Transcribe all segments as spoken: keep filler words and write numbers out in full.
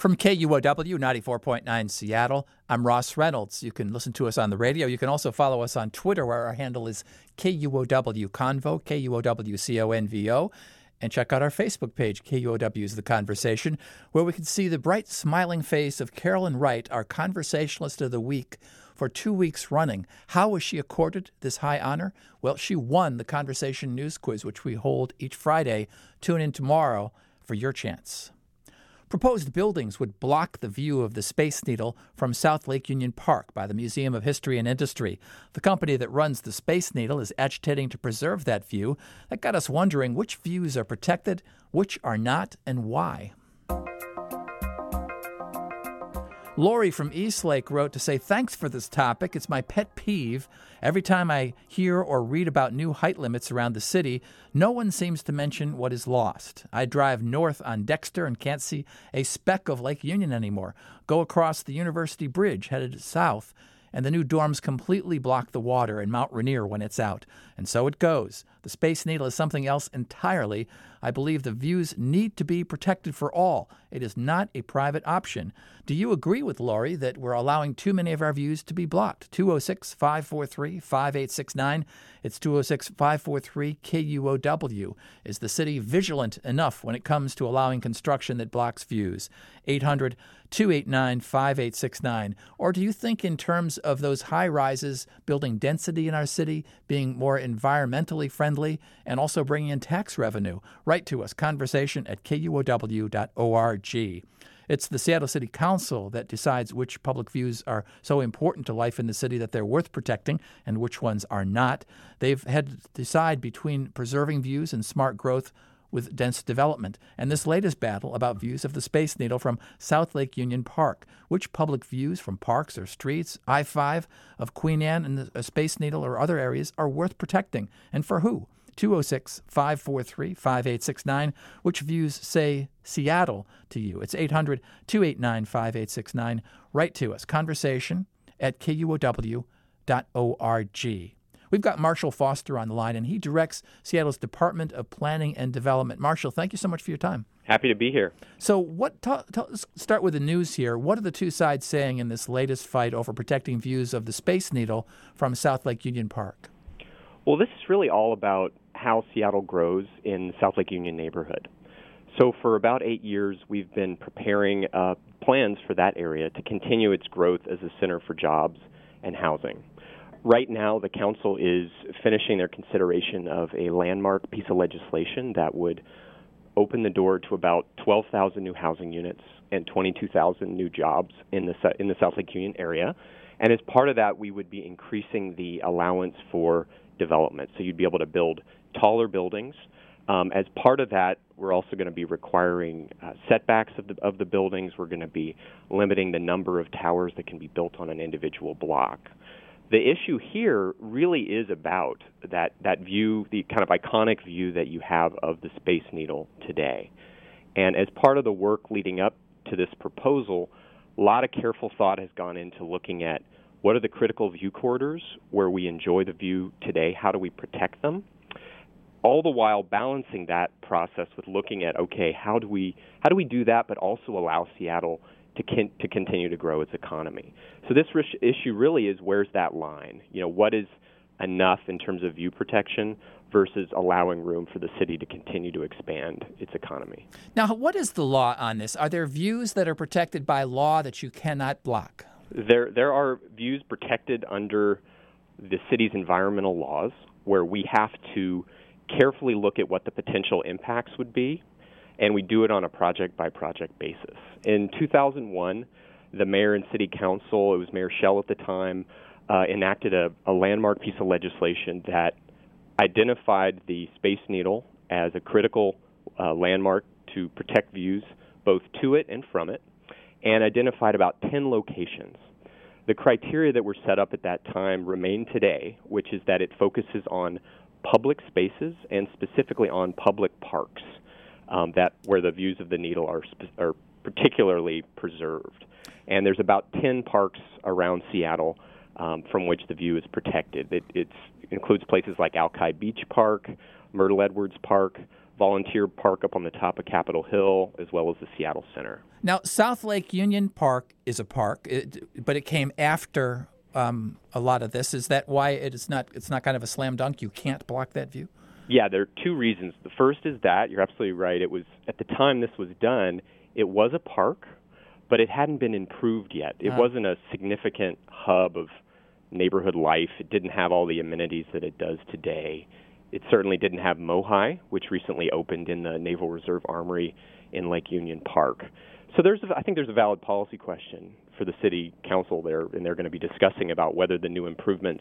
From K U O W ninety-four point nine Seattle, I'm Ross Reynolds. You can listen to us on the radio. You can also follow us on Twitter, where our handle is K U O W Convo, K U O W C O N V O. And check out our Facebook page, K U O W's The Conversation, where we can see the bright, smiling face of Carolyn Wright, our Conversationalist of the Week, for two weeks running. How was she accorded this high honor? Well, she won the Conversation News Quiz, which we hold each Friday. Tune in tomorrow for your chance. Proposed buildings would block the view of the Space Needle from South Lake Union Park by the Museum of History and Industry. The company that runs the Space Needle is agitating to preserve that view. That got us wondering which views are protected, which are not, and why. Lori from Eastlake wrote to say, thanks for this topic. It's my pet peeve. Every time I hear or read about new height limits around the city, no one seems to mention what is lost. I drive north on Dexter and can't see a speck of Lake Union anymore. Go across the University Bridge headed south, and the new dorms completely block the water in Mount Rainier when it's out. And so it goes. The Space Needle is something else entirely. I believe the views need to be protected for all. It is not a private option. Do you agree with Lori that we're allowing too many of our views to be blocked? two oh six, five four three, five eight six nine. It's two oh six, five four three, K U O W. Is the city vigilant enough when it comes to allowing construction that blocks views? eight hundred, two eight nine, five eight six nine. Or do you think in terms of those high rises, building density in our city, being more environmentally friendly, and also bringing in tax revenue? Write to us, conversation at K U O W dot org. It's the Seattle City Council that decides which public views are so important to life in the city that they're worth protecting and which ones are not. They've had to decide between preserving views and smart growth with dense development. And this latest battle about views of the Space Needle from South Lake Union Park. Which public views from parks or streets, I five, of Queen Anne and the Space Needle or other areas are worth protecting, and for who? two oh six, five four three, five eight six nine. Which views say Seattle to you? It's eight hundred, two eight nine, five eight six nine. Write to us, conversation at K U O W dot org. We've got Marshall Foster on the line, and he directs Seattle's Department of Planning and Development. Marshall, thank you so much for your time. Happy to be here. So what? T- t- let's start with the news here. What are the two sides saying in this latest fight over protecting views of the Space Needle from South Lake Union Park? Well, this is really all about how Seattle grows in the South Lake Union neighborhood. So for about eight years, we've been preparing uh, plans for that area to continue its growth as a center for jobs and housing. Right now, the council is finishing their consideration of a landmark piece of legislation that would open the door to about twelve thousand new housing units and twenty-two thousand new jobs in the in the South Lake Union area. And as part of that, we would be increasing the allowance for development. So you'd be able to build taller buildings. Um, as part of that, we're also going to be requiring uh, setbacks of the of the buildings. We're going to be limiting the number of towers that can be built on an individual block. The issue here really is about that, that view, the kind of iconic view that you have of the Space Needle today. And as part of the work leading up to this proposal, a lot of careful thought has gone into looking at what are the critical view corridors where we enjoy the view today, how do we protect them, all the while balancing that process with looking at, okay, how do we how do we do that but also allow Seattle to con- to continue to grow its economy. So this rish- issue really is, where's that line? You know, what is enough in terms of view protection versus allowing room for the city to continue to expand its economy? Now, what is the law on this? Are there views that are protected by law that you cannot block? There there are views protected under the city's environmental laws where we have to carefully look at what the potential impacts would be, and we do it on a project-by-project basis. In two thousand one, the mayor and city council, it was Mayor Schell at the time, uh, enacted a, a landmark piece of legislation that identified the Space Needle as a critical uh, landmark to protect views both to it and from it, and identified about ten locations. The criteria that were set up at that time remain today, which is that it focuses on public spaces and specifically on public parks. Um, that where the views of the needle are sp- are particularly preserved. And there's about ten parks around Seattle um, from which the view is protected. It it's, includes places like Alki Beach Park, Myrtle Edwards Park, volunteer park up on the top of Capitol Hill, as well as the Seattle Center. Now, South Lake Union Park is a park, it, but it came after um, a lot of this. Is that why it is not? It's not kind of a slam dunk. You can't block that view. Yeah, there are two reasons. The first is that you're absolutely right. It was at the time this was done, it was a park, but it hadn't been improved yet. It uh. wasn't a significant hub of neighborhood life. It didn't have all the amenities that it does today. It certainly didn't have MoHi, which recently opened in the Naval Reserve Armory in Lake Union Park. So there's, a, I think there's a valid policy question for the city council there, and they're going to be discussing about whether the new improvements,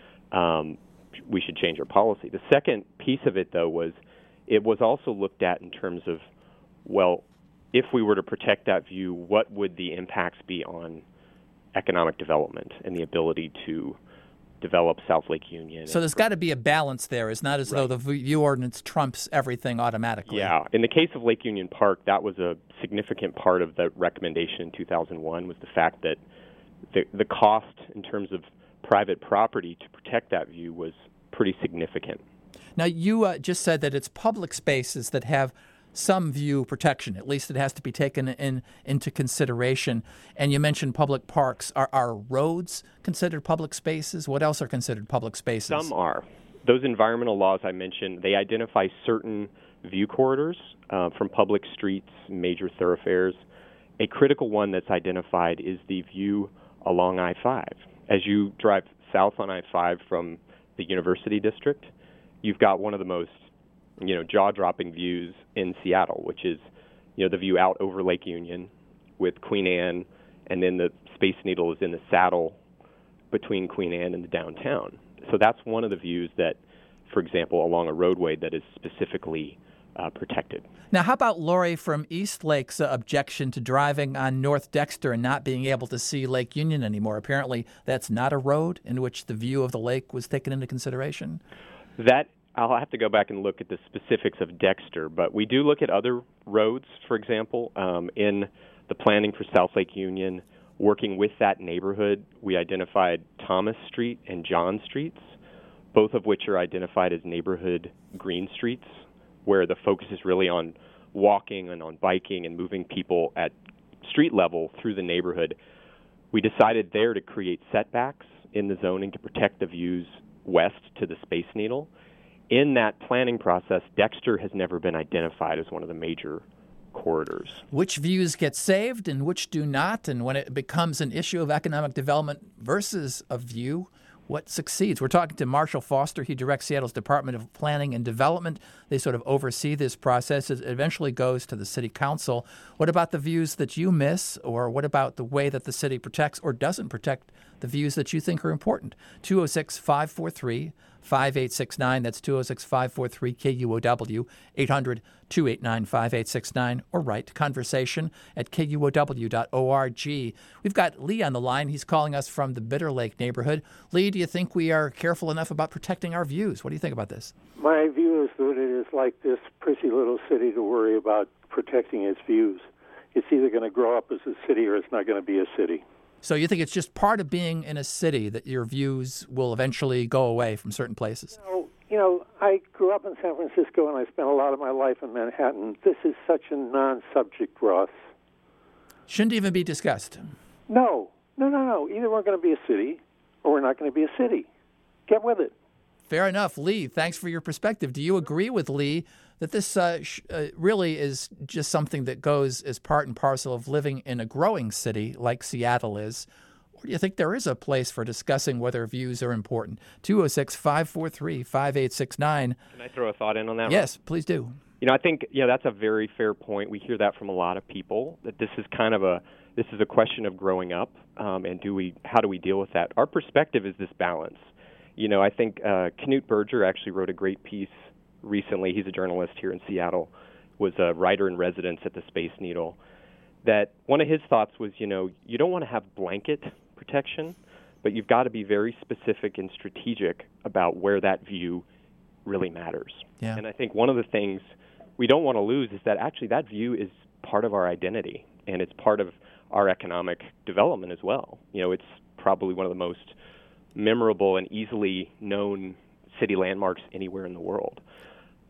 um, we should change our policy. The second piece of it, though, was it was also looked at in terms of, well, if we were to protect that view, what would the impacts be on economic development and the ability to develop South Lake Union? So there's got to be a balance there. It's not as right. though the view ordinance trumps everything automatically. Yeah. In the case of Lake Union Park, that was a significant part of the recommendation in two thousand one, was the fact that the, the cost in terms of private property to protect that view was pretty significant. Now, you uh, just said that it's public spaces that have some view protection. At least it has to be taken in into consideration. And you mentioned public parks. Are, are roads considered public spaces? What else are considered public spaces? Some are. Those environmental laws I mentioned, they identify certain view corridors uh, from public streets, major thoroughfares. A critical one that's identified is the view along I five. As you drive south on I five from the University District, you've got one of the most you know, jaw-dropping views in Seattle, which is, you know, the view out over Lake Union with Queen Anne, and then the Space Needle is in the saddle between Queen Anne and the downtown. So that's one of the views that, for example, along a roadway that is specifically uh, protected. Now, how about Lori from East Lake's uh, objection to driving on North Dexter and not being able to see Lake Union anymore? Apparently, that's not a road in which the view of the lake was taken into consideration. That I'll have to go back and look at the specifics of Dexter, but we do look at other roads, for example, um, in the planning for South Lake Union. Working with that neighborhood, we identified Thomas Street and John Streets, both of which are identified as neighborhood green streets, where the focus is really on walking and on biking and moving people at street level through the neighborhood. We decided there to create setbacks in the zoning to protect the views west to the Space Needle. In that planning process, Dexter has never been identified as one of the major corridors. Which views get saved and which do not? And when it becomes an issue of economic development versus a view, what succeeds? We're talking to Marshall Foster. He directs Seattle's Department of Planning and Development. They sort of oversee this process. It eventually goes to the city council. What about the views that you miss, or what about the way that the city protects or doesn't protect the views that you think are important? two oh six, five four three, five eight six nine. That's two oh six, five four three, K U O W, eight hundred, two eight nine, five eight six nine, or write conversation at K U O W dot org. We've got Lee on the line. He's calling us from the Bitter Lake neighborhood. Lee, do you think we are careful enough about protecting our views? What do you think about this? My view is that it is like this pretty little city to worry about protecting its views. It's either going to grow up as a city or it's not going to be a city. So you think it's just part of being in a city that your views will eventually go away from certain places? You know, you know, I grew up in San Francisco and I spent a lot of my life in Manhattan. This is such a non-subject, Ross. Shouldn't even be discussed. No, no, no, no. Either we're going to be a city or we're not going to be a city. Get with it. Fair enough. Lee, thanks for your perspective. Do you agree with Lee that this uh, sh- uh, really is just something that goes as part and parcel of living in a growing city like Seattle is? Or do you think there is a place for discussing whether views are important? two oh six, five four three, five eight six nine. Can I throw a thought in on that? Yes, please do. You know, I think yeah, that's a very fair point. We hear that from a lot of people, that this is kind of a this is a question of growing up, um, and do we how do we deal with that? Our perspective is this balance. You know, I think uh, Knut Berger actually wrote a great piece recently. He's a journalist here in Seattle, was a writer in residence at the Space Needle, that one of his thoughts was, you know, you don't want to have blanket protection, but you've got to be very specific and strategic about where that view really matters. Yeah. And I think one of the things we don't want to lose is that actually that view is part of our identity, and it's part of our economic development as well. You know, it's probably one of the most memorable and easily known city landmarks anywhere in the world.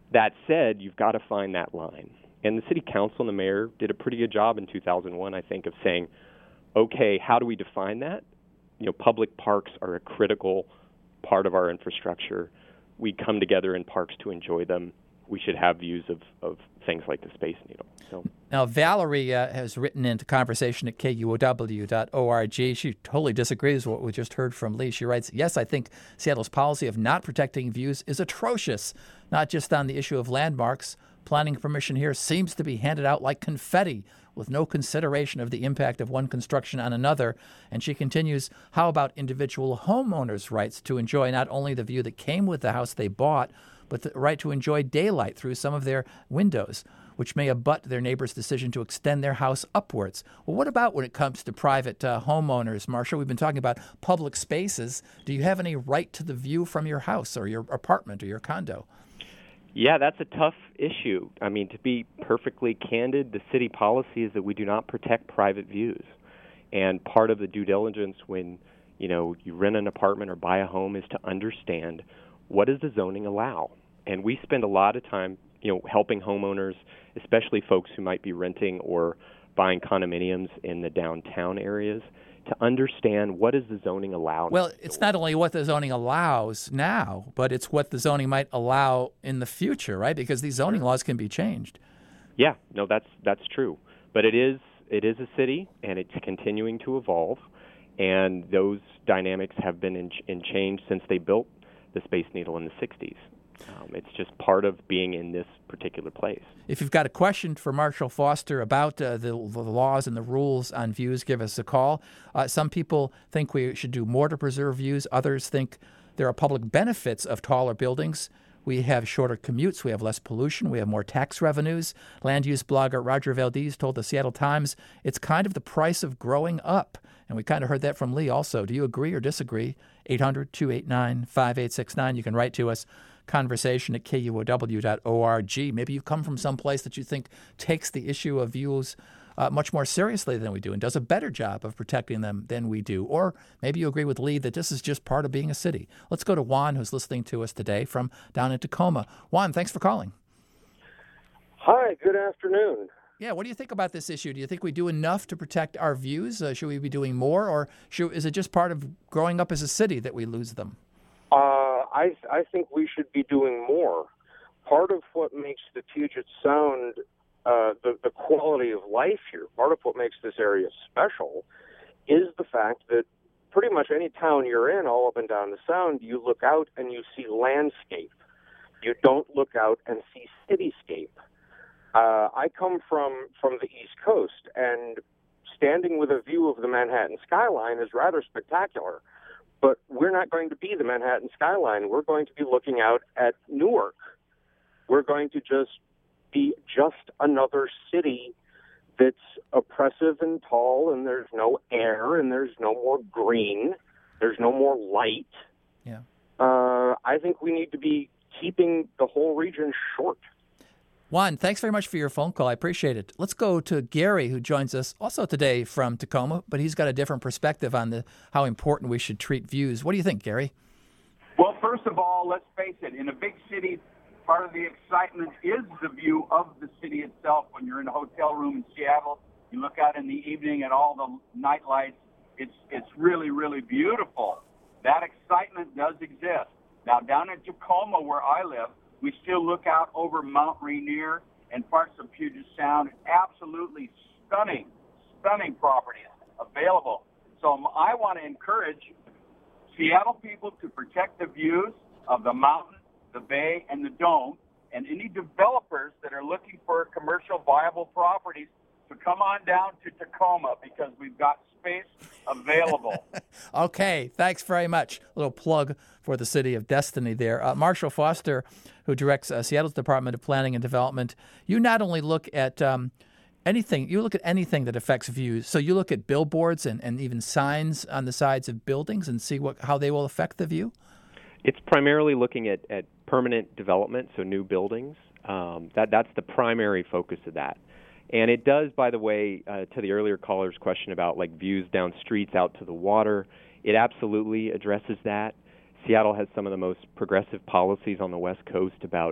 That said, you've got to find that line. And the city council and the mayor did a pretty good job in two thousand one, I think, of saying, okay, how do we define that? You know, public parks are a critical part of our infrastructure. We come together in parks to enjoy them. We should have views of, of things like the Space Needle. So. Now, Valerie uh, has written into conversation at K U O W dot org. She totally disagrees with what we just heard from Lee. She writes, yes, I think Seattle's policy of not protecting views is atrocious, not just on the issue of landmarks. Planning permission here seems to be handed out like confetti with no consideration of the impact of one construction on another. And she continues, how about individual homeowners' rights to enjoy not only the view that came with the house they bought, but the right to enjoy daylight through some of their windows, which may abut their neighbor's decision to extend their house upwards. Well, what about when it comes to private uh, homeowners, Marcia? We've been talking about public spaces. Do you have any right to the view from your house or your apartment or your condo? Yeah, that's a tough issue. I mean, to be perfectly candid, the city policy is that we do not protect private views. And part of the due diligence when, you know, you rent an apartment or buy a home is to understand what does the zoning allow. And we spend a lot of time, you know, helping homeowners, especially folks who might be renting or buying condominiums in the downtown areas, to understand what does the zoning allow. Well, it's not only what the zoning allows now, but it's what the zoning might allow in the future, right? Because these zoning laws can be changed. Yeah, no, that's that's true. But it is it is a city, and it's continuing to evolve, and those dynamics have been in, in change since they built the Space Needle in the sixties. Um, it's just part of being in this particular place. If you've got a question for Marshall Foster about uh, the, the laws and the rules on views, give us a call. Uh, some people think we should do more to preserve views. Others think there are public benefits of taller buildings. We have shorter commutes. We have less pollution. We have more tax revenues. Land use blogger Roger Valdez told the Seattle Times it's kind of the price of growing up. And we kind of heard that from Lee also. Do you agree or disagree? eight hundred, two eight nine, five eight six nine. You can write to us, conversation at K U O W dot org. Maybe you come from some place that you think takes the issue of views uh, much more seriously than we do and does a better job of protecting them than we do. Or maybe you agree with Lee that this is just part of being a city. Let's go to Juan, who's listening to us today from down in Tacoma. Juan, thanks for calling. Hi, good afternoon. Yeah, what do you think about this issue? Do you think we do enough to protect our views? Uh, should we be doing more, or should, is it just part of growing up as a city that we lose them? Uh, I I think we should be doing more. Part of what makes the Puget Sound, uh, the, the quality of life here, part of what makes this area special is the fact that pretty much any town you're in, all up and down the Sound, you look out and you see landscape. You don't look out and see cityscape. Uh, I come from, from the East Coast, and standing with a view of the Manhattan skyline is rather spectacular. But we're not going to be the Manhattan skyline. We're going to be looking out at Newark. We're going to just be just another city that's oppressive and tall, and there's no air, and there's no more green. There's no more light. Yeah. Uh, I think we need to be keeping the whole region short. Juan, thanks very much for your phone call. I appreciate it. Let's go to Gary, who joins us also today from Tacoma, but he's got a different perspective on the how important we should treat views. What do you think, Gary? Well, first of all, let's face it. In a big city, part of the excitement is the view of the city itself. When you're in a hotel room in Seattle, you look out in the evening at all the night lights. It's, it's really, really beautiful. That excitement does exist. Now, down in Tacoma, where I live, we still look out over Mount Rainier and parts of Puget Sound. Absolutely stunning, stunning properties available. So I want to encourage Seattle people to protect the views of the mountain, the bay, and the dome, and any developers that are looking for commercial viable properties to come on down to Tacoma, because we've got space available. Okay, thanks very much. A little plug for the City of Destiny there. Uh, Marshall Foster, who directs uh, Seattle's Department of Planning and Development, you not only look at um, anything, you look at anything that affects views. So you look at billboards and, and even signs on the sides of buildings and see what how they will affect the view? It's primarily looking at, at permanent development, so new buildings. Um, that that's the primary focus of that. And it does, by the way, uh, to the earlier caller's question about like views down streets out to the water, it absolutely addresses that. Seattle has some of the most progressive policies on the West Coast about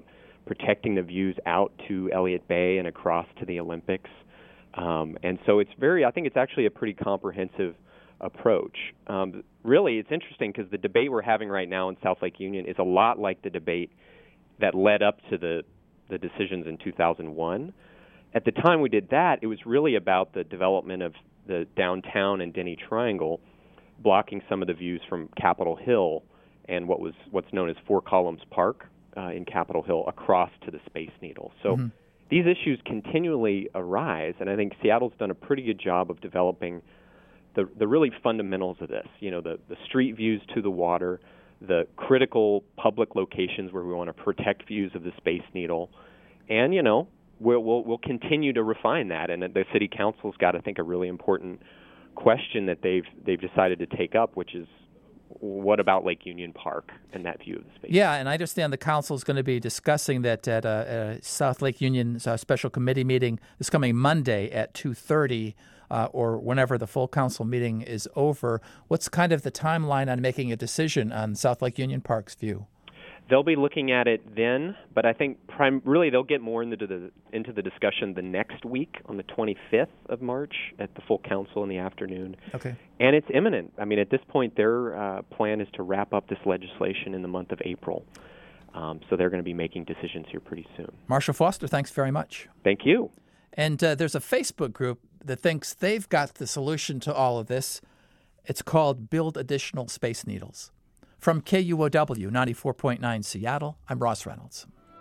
protecting the views out to Elliott Bay and across to the Olympics. Um, and so it's very, I think it's actually a pretty comprehensive approach. Um, really, it's interesting because the debate we're having right now in South Lake Union is a lot like the debate that led up to the, the decisions in two thousand one. At the time we did that, it was really about the development of the downtown and Denny Triangle, blocking some of the views from Capitol Hill and what was what's known as Four Columns Park uh, in Capitol Hill across to the Space Needle. So mm-hmm. these issues continually arise, and I think Seattle's done a pretty good job of developing the the really fundamentals of this. You know, the, the street views to the water, the critical public locations where we want to protect views of the Space Needle, and, you know, we'll, we'll, we'll continue to refine that. And the City Council's got, I think, a really important question that they've they've decided to take up, which is, what about Lake Union Park and that view of the space? Yeah, and I understand the council is going to be discussing that at a, a South Lake Union's uh, special committee meeting this coming Monday at two thirty, uh, or whenever the full council meeting is over. What's kind of the timeline on making a decision on South Lake Union Park's view? They'll be looking at it then, but I think prim- really they'll get more into the into the discussion the next week on the twenty-fifth of March at the full council in the afternoon. Okay. And it's imminent. I mean, at this point, their uh, plan is to wrap up this legislation in the month of April. Um, so they're going to be making decisions here pretty soon. Marshall Foster, thanks very much. Thank you. And uh, there's a Facebook group that thinks they've got the solution to all of this. It's called Build Additional Space Needles. From K U O W ninety-four point nine Seattle, I'm Ross Reynolds.